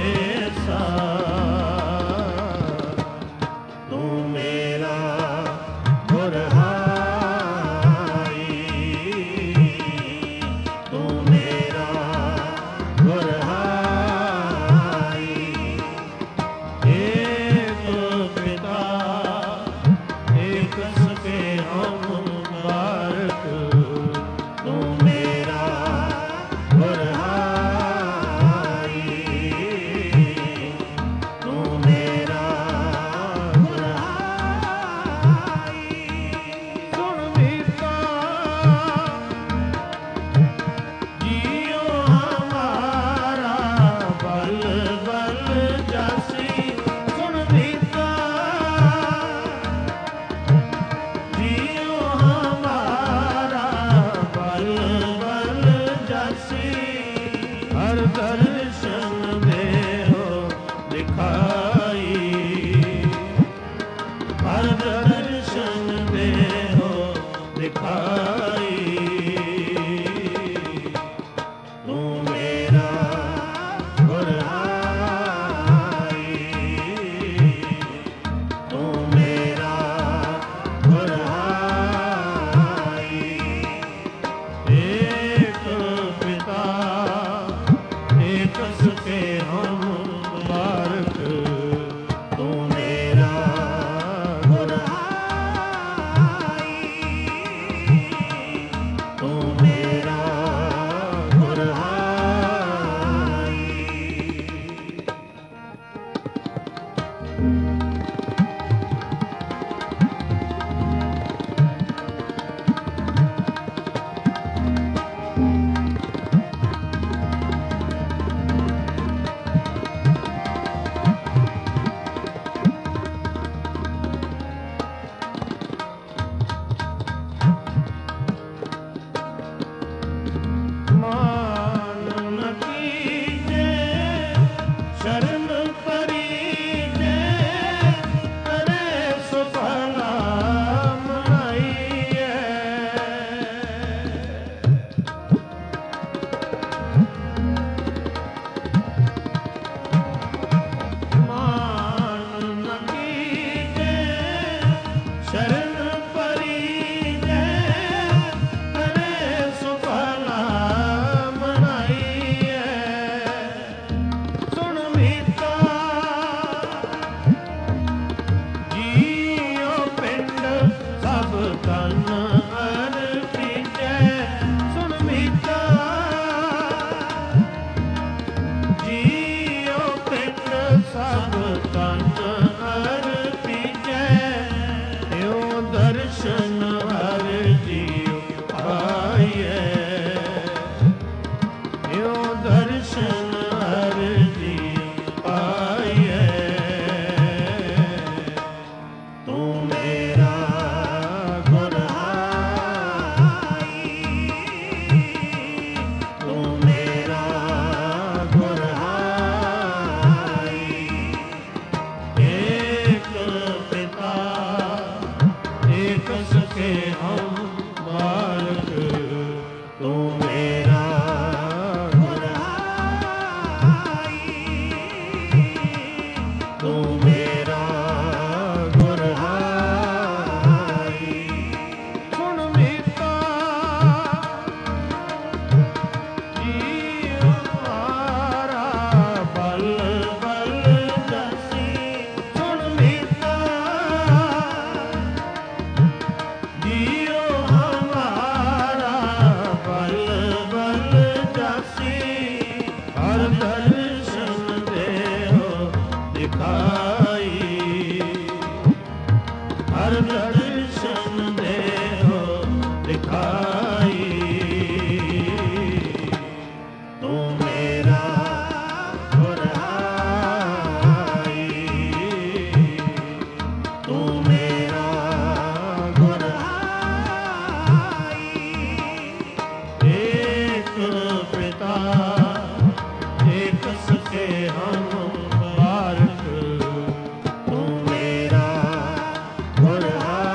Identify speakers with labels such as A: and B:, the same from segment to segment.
A: ਗੁਰ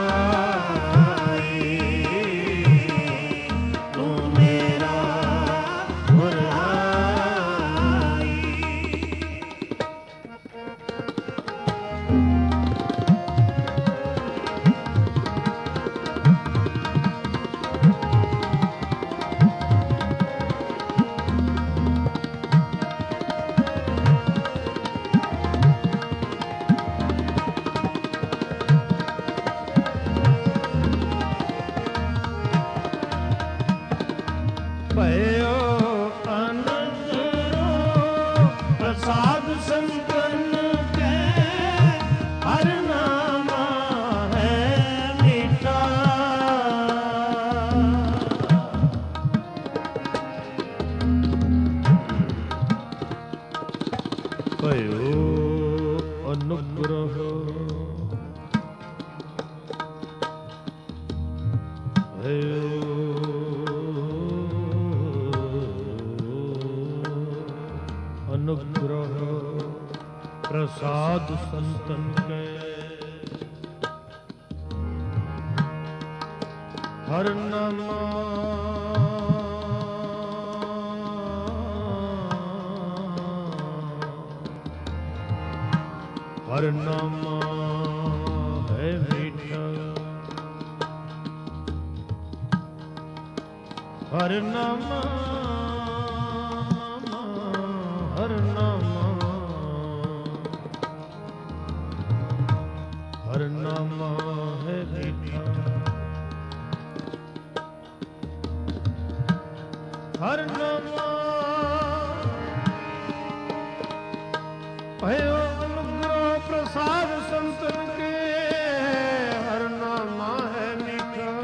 A: ਭਇਓ ਅਨੁਗ੍ਰਹ ਅਨੁਗ੍ਰਹ ਪ੍ਰਸਾਦ ਸੰਤਨ ਕੈ ਹਰਿ ਨਾਮ ਹਰਿ ਨਾਮ ਹੈ ਮੀਠਾ ਹਰਿ ਨਾਮ ਹਰਿ ਨਾਮ ਹਰਿ ਨਾਮ ਹੈ ਮੀਠਾ ਹਰਿ ਨਾਮ ਭਇਓ ਅਨੁਗ੍ਰਹ ਪ੍ਰਸਾਦ ਸੰਤਨ ਕੇ ਹਰਿ ਨਾਮ ਹੈ ਮੀਠਾ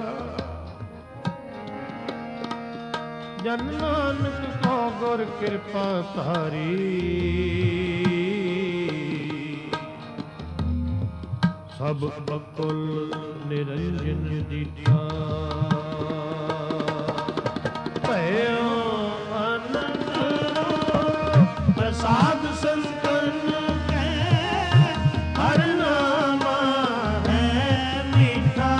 A: ਜਨ ਨਾਨਕ ਕੋ ਗੁਰ ਕਿਰਪਾ ਧਾਰੀ ਸਭ ਬਕੁਲ ਨਿਰੰਜਨ ਦੀਠਾ ਭਇਓ ਅਨੰਦ ਪ੍ਰਸਾਦ ਸੰਤਨ ਕੈ ਹਰਿ ਨਾਮ ਹੈ ਮੀਠਾ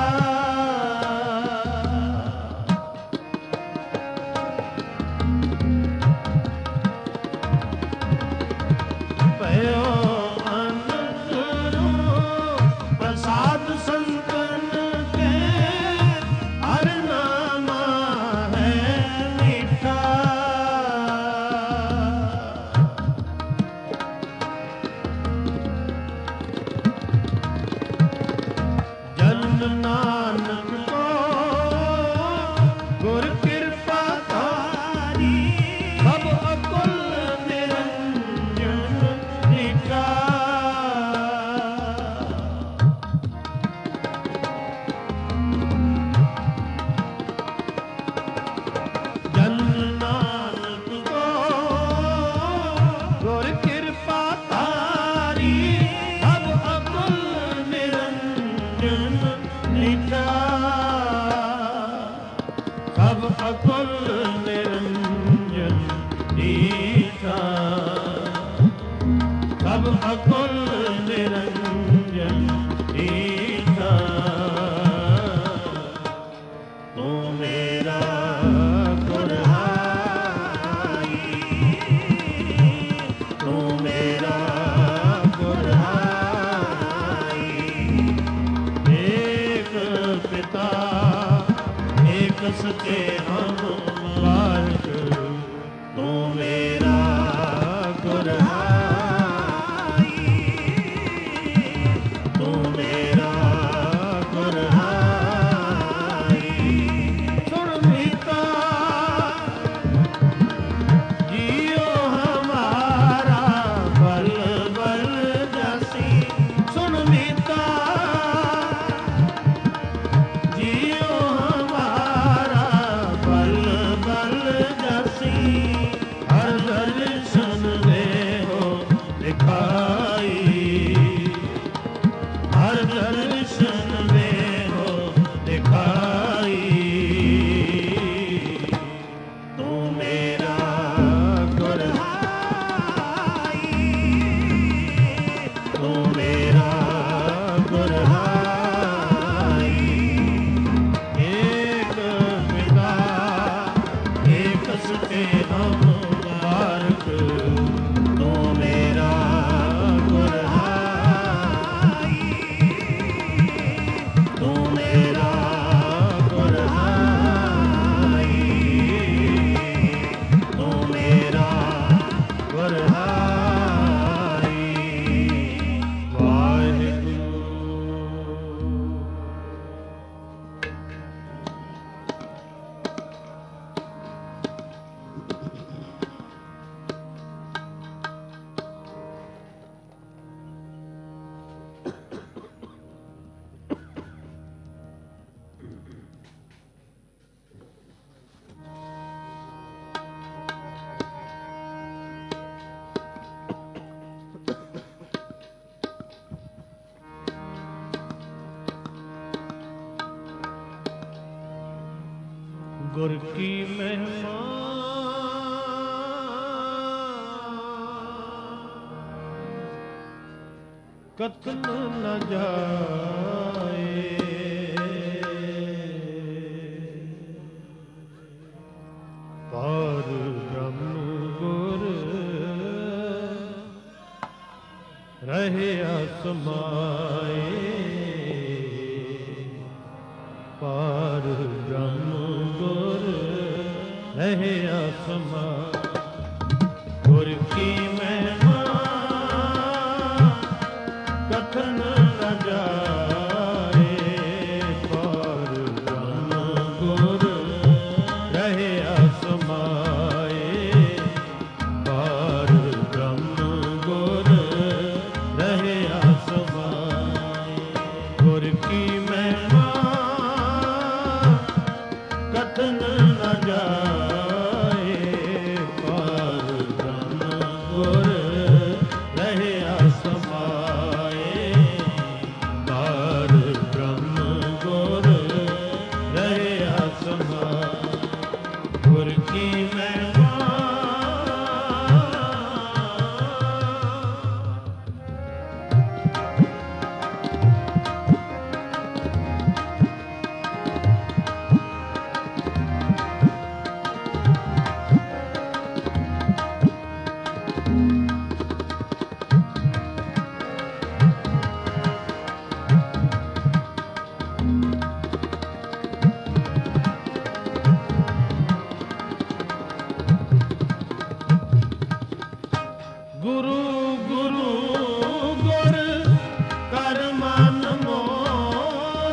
A: ਭਇਓ ਪ੍ਰਸਾਦ ਸੰਤਨ ਕੇ ਹਰਿ ਨਾਮ ਹੈ ਮੀਠਾ ਜਨ ਨਾਨਕ ਕੋ ਗੁਰ ਕਿਰਪਾ ਧਾਰੀ ਸਭ ਅਕੁਲ ਨਿਰੰਜਨ ਦੀਠਾ ਸਭ ਅਕੁਲ ਨਿਰੰਜਨ ਦੀਠਾ ਸਭ ਅਕੁਲ ਨਿਰੰਜਨ ਦੀਠਾ ਤੂੰ ਮੇਰਾ ਗੁਰਹਾਈ ਤੂੰ ਮੇਰਾ ਗੁਰਹਾਈ ਏਕ ਪਿਤਾ ਏਕ ਸਚੇ ਹਮ ਬਾਰਕ ਤੂੰ ਮੇਰਾ ਗੁਰਹਾਈ ਤੂੰ ਮੇਰਾ ਗੁਰਹਾਈ ਸੁਣ ਮੀਤਾ ਜੀਓ ਹਮਾਰਾ ਬਲ ਬਲ ਜਾਸੀ ਸੁਣ ਮੀਤਾ ਜੀਓ ਹਰ ਦਰਸ਼ਨ ਦੇਹੋ ਦਿਖਾਈ ਹਰ ਦਰਸ਼ਨ ਦੇਹੋ ਦਿਖਾਈ ਤੂੰ ਮੇਰਾ ਗੁਰਹਾਈ ਤੂੰ ਮੇਰਾ ਗੁਰਹਾਈ ਏਕ ਪਿਤਾ ਏਕ ਸਤੇ ਹਮ ਬਾਰਕ ਤੂੰ ਮੇਰਾ ਗੁਰਹਾਈ ਗੁਰ ਕੀ ਮਹਿਮਾ ਕਥਨ ਨ ਜਾਏ। ਪਾਰ ਬ੍ਰਹਮ ਗੁਰ ਰਹਿਆ ਸਮਾਏ। ਪਾਰ ਬ੍ਰਹਮ ਗੁਰ ਰਹਿਆ ਸਮਾਏ। ਗੁਰ ਕੀ ਮਹਿਮਾ ਕਥਨ ਨ ਜਾਏ। ਪਾਰ ਬ੍ਰਹਮ ਗੁਰ ਰਹਿਆ ਸਮਾਏ। ਪਾਰ ਬ੍ਰਹਮ ਗੁਰ ਰਹਿਆ ਸਮਾਏ। ਗੁਰ ਕੀ ਮਹਿਮਾ ਕਥਨ ਨ ਜਾਏ। ਪਾਰ ਬ੍ਰਹਮ ਗੁਰ ਰਹਿਆ ਸਮਾਏ। ਪਾਰ ਬ੍ਰਹਮ ਗੁਰ ਰਹਿਆ ਸਮਾਏ। ਗੁਰ ਕੀ ਮਹਿਮਾ ਗੁਰੂ ਗੁਰੂ ਗੁਰ ਕਰ ਮਨ ਮੋਰ।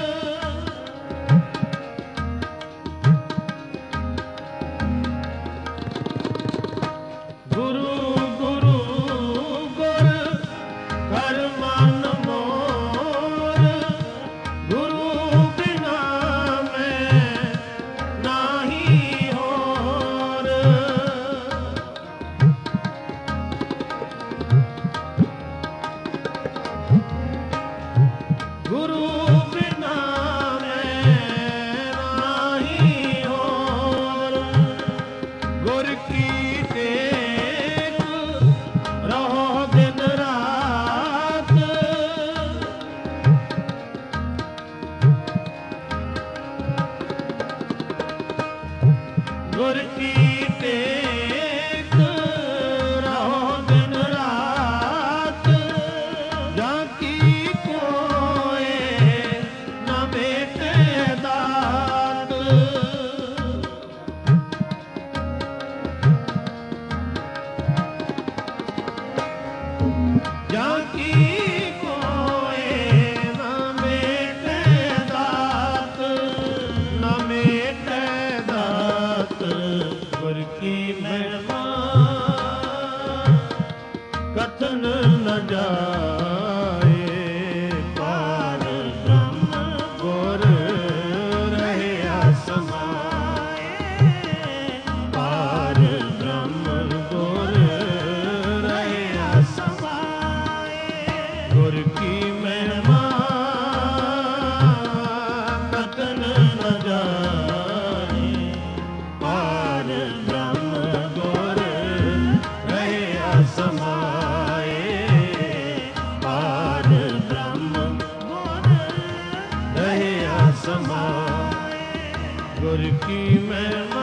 A: ਗੁਰੂ ਗੁਰੂ ਗੁਰ ਕਰ ਮਨ ਮੋਰ। ਗੁਰੂ ਬਿਨਾ ਮੈਂ ਨਾਹੀ ਹੋਰ। ਗੁਰੂ ਬਿਨਾ ਮੈਂ ਨਾਹੀ ਹੋਰ। ਗੁਰ ਕੀ ਟੇਕ ਰਹੋ ਦਿਨ ਰਾਤ। ਗੁਰ ਕੀ ਟੇਕ ਰਹੋ ਦਿਨ ਰਾਤ। ਜਾਂ ਕੀ ਕੋਏ ਨ ਭੇਟੇ ਦਾਤ। ਜਾਂ ਕੀ ਕੋਏ ਨ ਭੇਟੇ ਦਾਤ। ਨ ਭੇਟੇ ਦਾਤ। ਗੁਰ ਕੀ ਮਹਿਮਾ ਕਥਨ ਨ ਜਾਏ। ਪਾਰ ਬ੍ਰਹਮ ਗੁਰ ਰਹਿਆ ਸਮਾਏ। ਪਾਰ ਬ੍ਰਹਮ ਗੁਰ ਰਹਿਆ ਸਮਾਏ। ਗੁਰ ਕੀ ਮਹਿਮਾ ਕਥਨ ਨ ਜਾਏ। ਪਾਰ ਬ੍ਰਹਮ ਗੁਰ ਰਹਿਆ ਸਮਾਏ। ਪਾਰ ਬ੍ਰਹਮ ਗੁਰ ਰਹਿਆ ਸਮਾਏ। ਗੁਰ ਕੀ ਮਹਿਮਾ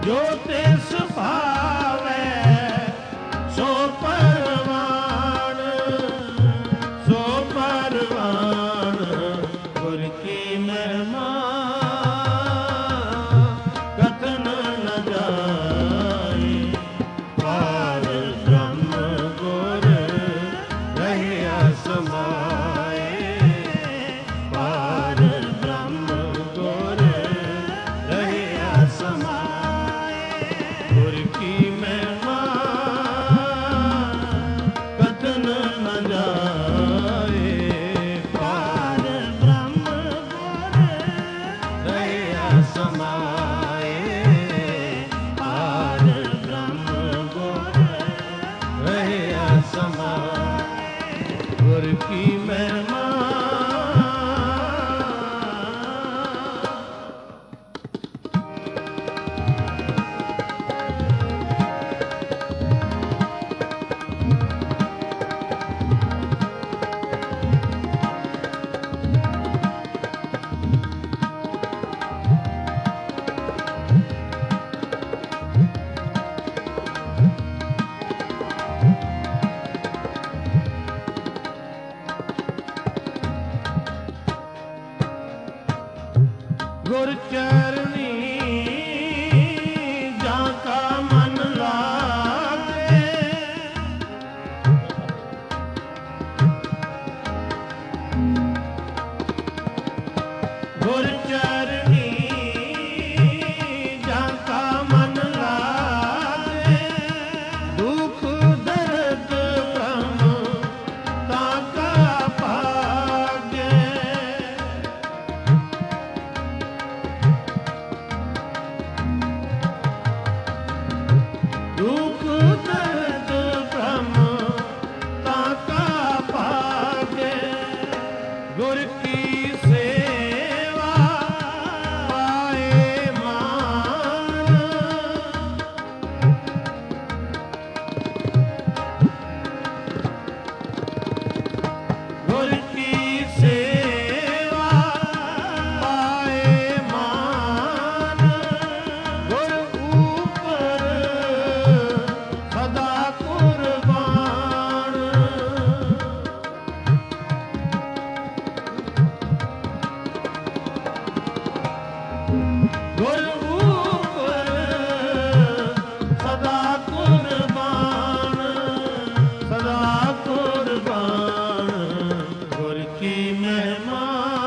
A: ਜੋ ਤਿਸ ਭਾਵੈ ਸੋ ਪਰਵਾਨ, ਸੋ ਪਰਵਾਨ ਗੁਰ ਕੀ ਮਹਿਮਾ ਕਥਨ ਨ ਜਾਏ। ਪਾਰ ਬ੍ਰਹਮ ਗੁਰ ਰਹਿਆ ਸਮਾਏ, ਪਾਰ ਬ੍ਰਹਮ ਗੁਰ ਰਹਿਆ ਸਮਾਏ। ਗੁਰ ਕੀ ਮਹਿਮਾ ਕਥਨ ਨ ਜਾਏ। ਪਾਰ ਬ੍ਰਹਮ ਗੁਰ ਰਹਿਆ ਸਮਾਏ, ਪਾਰ ਬ੍ਰਹਮ ਗੁਰ ਰਹਿਆ ਸਮਾਏ। ਗੁਰ ਕੀ ਮਹਿਮਾ ਗੁਰ ਚਰਨੀ ਜਾਂ ਕਾ ਮਨ ਲਾਗੇ। ਗੁਰ ਚਰਨੀ ਜਾਂ ਕਾ ਮਨ ਲਾਗੇ। ਦੁਖ ਦਰਦ ਬ੍ਰਹਮ ਤਾਂ ਕਾ ਭਾਗੇ। ਦੁਖ ਦਰਦ ਬ੍ਰਹਮ ਤਾਂ ਕਾ ਭਾਗੇ। ਗੁਰ ਕੀ ਸੇਵਾ ਪਾਏ ਮਾਨ। ਗੁਰ ਕੀ ਸੇਵਾ ਪਾਏ ਮਾਨ। ਗੁਰ ਉਪਰ ਸਦਾ ਕੁਰਬਾਨ। ਗੁਰ ਉਪਰ ਸਦਾ ਕੁਰਬਾਨ, ਸਦਾ ਕੁਰਬਾਨ। ਗੁਰ ਕੀ ਮਹਿਮਾ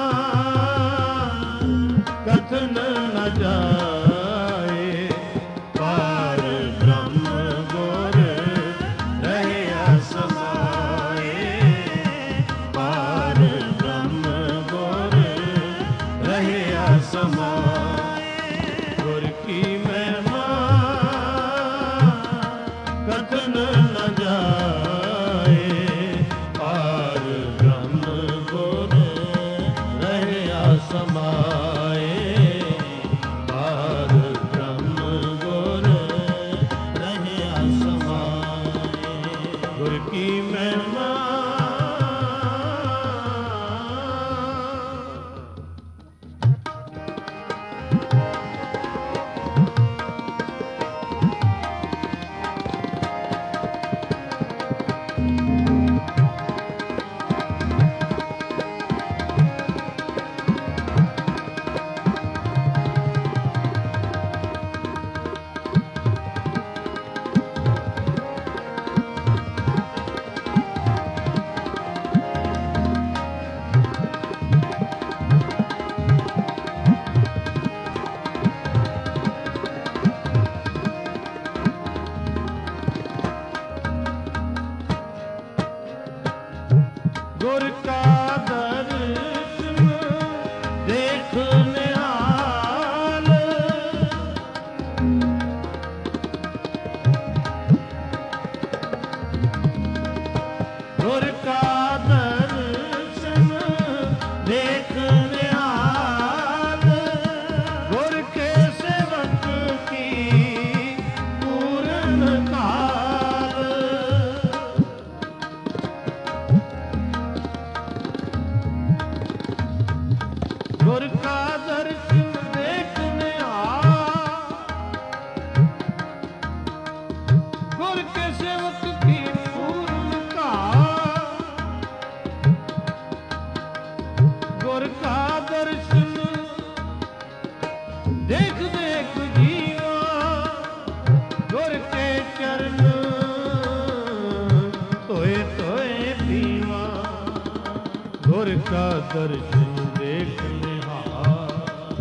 A: ਕਥਨ ਨ ਜਾਏ। ਪਾਰ ਬ੍ਰਹਮ ਗੁਰ ਰਹਿਆ ਸਮਾਏ, ਪਾਰ ਬ੍ਰਹਮ ਗੁਰ ਰਹਿਆ ਸਮਾਏ। ਗੁਰ ਕੀ ਮਹਿਮਾ ਕਥਨ ਨ ਜਾਏ। ਪਾਰ ਬ੍ਰਹਮ ਗੁਰ ਰਹਿਆ ਸਮਾਏ, ਪਾਰ का दर्शन देख निहार,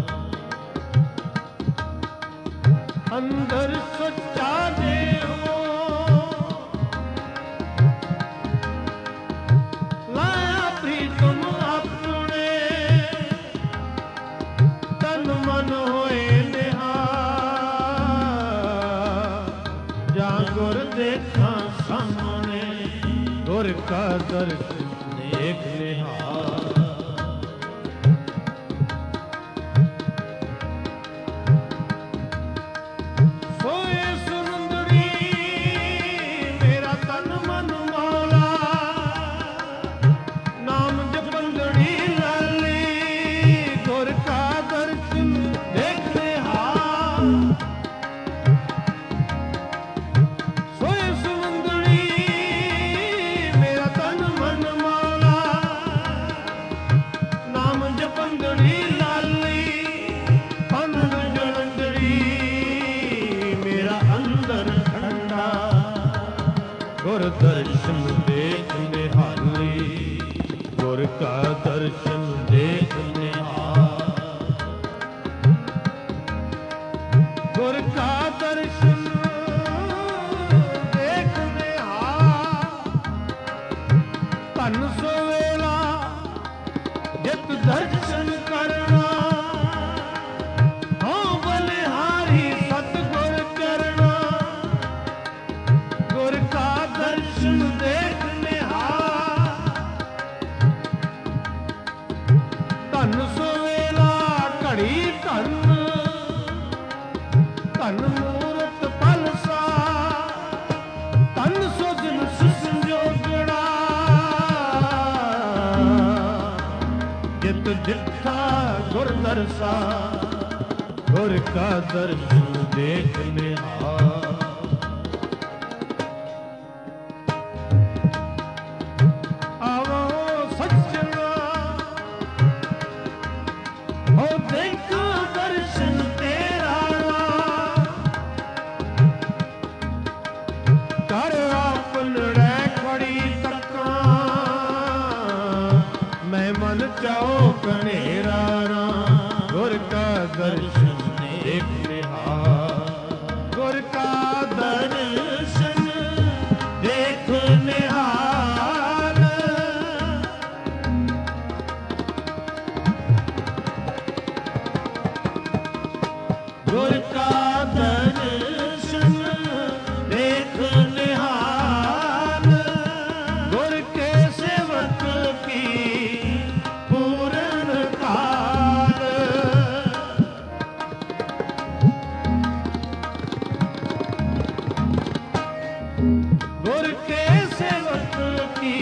A: अंदर सच्चा देहो लाया प्रीतम अपने, तन मन होए निहार, जा गुर देखा सामने, गुर का दर्शन देख निहार। सोए सुंदरी मेरा तन मन मौला, नाम जपंदड़ी लाली, गुर का दर्शन देख निहार। सोए सुंदरी मेरा तन मन मौला, नाम जपंदड़ी लाली, पंद जलंदड़ी मेरा अंदर ठंडा, गुर दर्शन देख निहाली, गुर का दर्शन देख निहार, गुर का दर्शन देख निहार। धन सो वेला जित दर्शन करना, हो बलिहारी सतगुर करना, गुर का दर्शन देख निहार। धन सो वेला घड़ी धन, धन मूरत पलसा, धन सो दिन संजोगड़ा, जित जिथा गुर दरसा, गुर का दर्शन देख निहार। आवो सज्जना हो देख दर्शन तेरा, कर आपनड़े खड़ी तका, मैं मन चाहो कनेरा, गुर का दर्शन देख निहार, गुर का दर्शन देख निहार। गुर का दर्शन देख निहार, गुर के सेवक की पूरन काल। गुर के सेवक की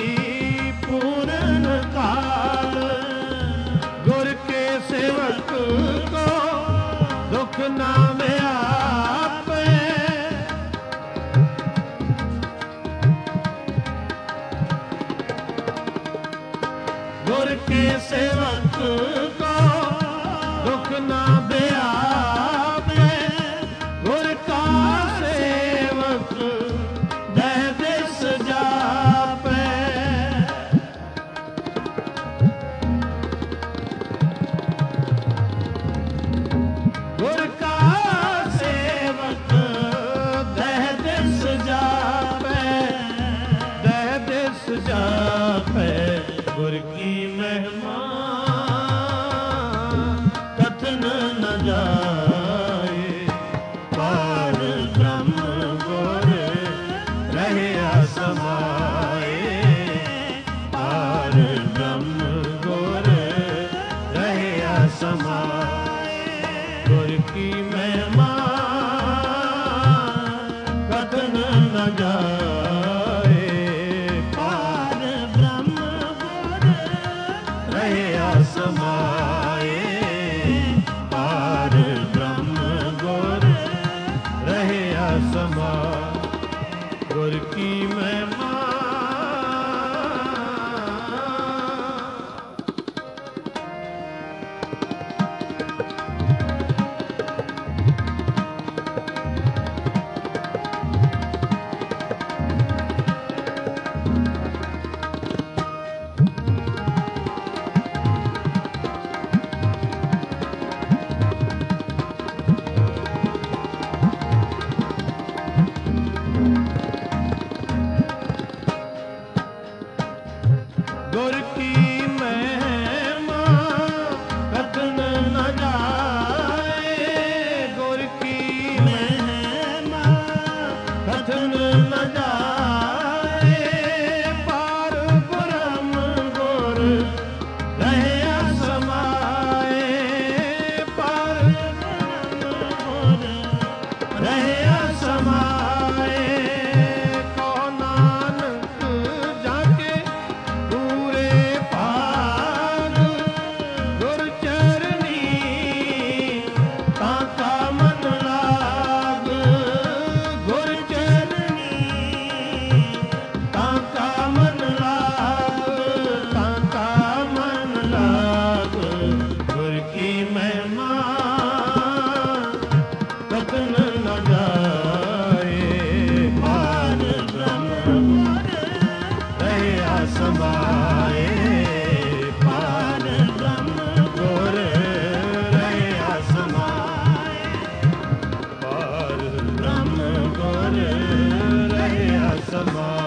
A: पूरन काल, गुर के सेवक को दुख नाम आपे, गुर के सेवक को दुख ना बेआपे, गुर का सेवक दह दिस जापे। गुर का सेवक दह दिस जापे, दह दिस जापे। गुर की महिमा कथन न जाए, पार ब्रह्म गुर रहे समाए, पार ब्रह्म गुर रहे समाए। गुर की महिमा कथन न जाए, पार ब्रह्म गुर रहे समाए, पार ब्रह्म गुर रहे समाए। गुर की महिमा समाए।